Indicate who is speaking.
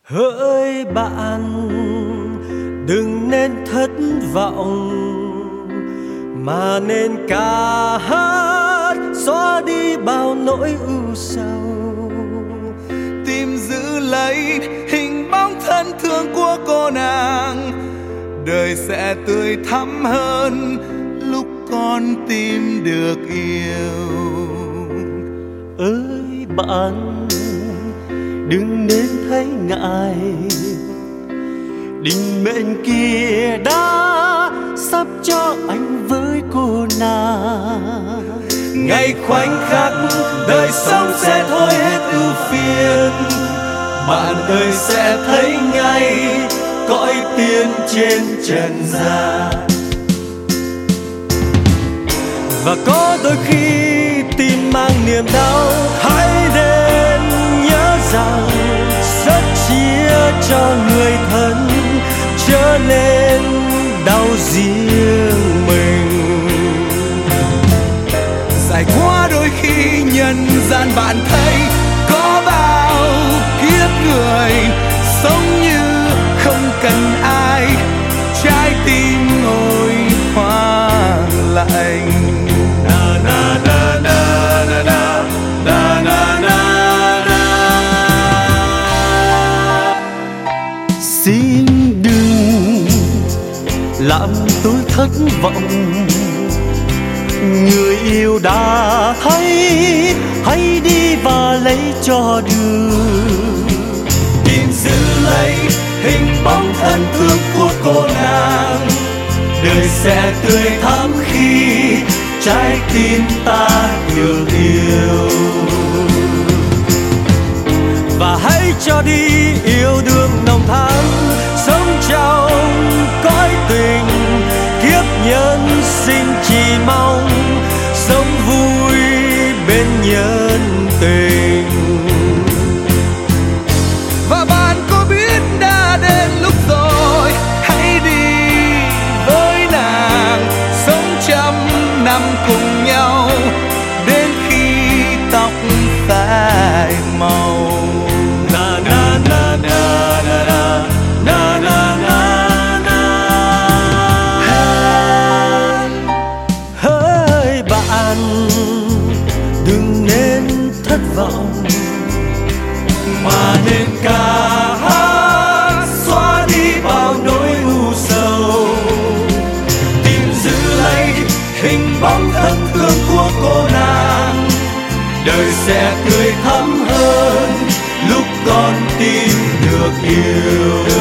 Speaker 1: Hỡi bạn, đừng nên thất vọng, mà nên ca hát xóa đi bao nỗi ưu sầu.
Speaker 2: Tìm giữ lấy hình bóng thân thương của cô nàng, đời sẽ tươi thắm hơn lúc con tìm được yêu.
Speaker 1: Ơi bạn, đừng nên thấy ngại, định mệnh kia đã sắp cho anh với cô nàng. Ngày khoảnh khắc đời sống sẽ thôi hết ưu phiền, bạn đời sẽ thấy ngay cõi tiên trên trần gian. Và có đôi khi tim mang niềm đau, hãy nên nhớ rằng rất chia cho người thân, chớ nên đau riêng mình.
Speaker 2: Trải qua đôi khi nhân gian bạn thấy có bao kiếp người sống như không cần ai, trái tim ngồi hoang lạnh. Na na na na na na na na na na.
Speaker 1: Xin đừng làm tôi thất vọng, người yêu đã thấy, hãy đi và lấy cho được. Tìm giữ lấy hình bóng thân thương của cô nàng, đời sẽ tươi thắm khi trái tim ta được yêu. Và hãy cho đi yêu đương nồng thắm, sống trong cõi tình, kiếp nhân sinh chỉ mong sống vui bên nhân tình.
Speaker 2: Và bạn có biết đã đến lúc rồi, hãy đi với nàng, sống trăm năm cùng nhau đến khi tóc phai màu.
Speaker 1: Na na na na na na na na na. Hỡi bạn, đừng nên thất vọng, mà nên ca hát xóa đi bao nỗi u sầu. Tìm giữ lấy hình bóng thân thương của cô nàng, đời sẽ tươi thắm hơn lúc con tim được yêu.